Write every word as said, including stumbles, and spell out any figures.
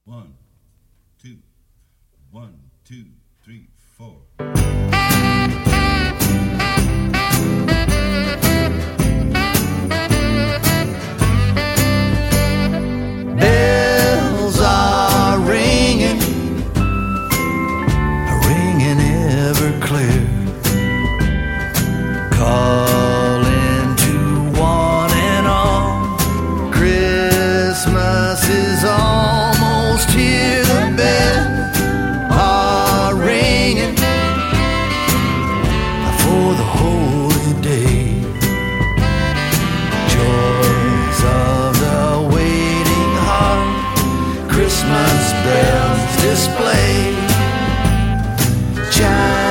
One, two, one, two, three, four. Bells are ringing, ringing ever clear, calling to one and all. Christmas is almost here. The bells are ringing for the holy day. Joys of the waiting heart, Christmas bells display. Chime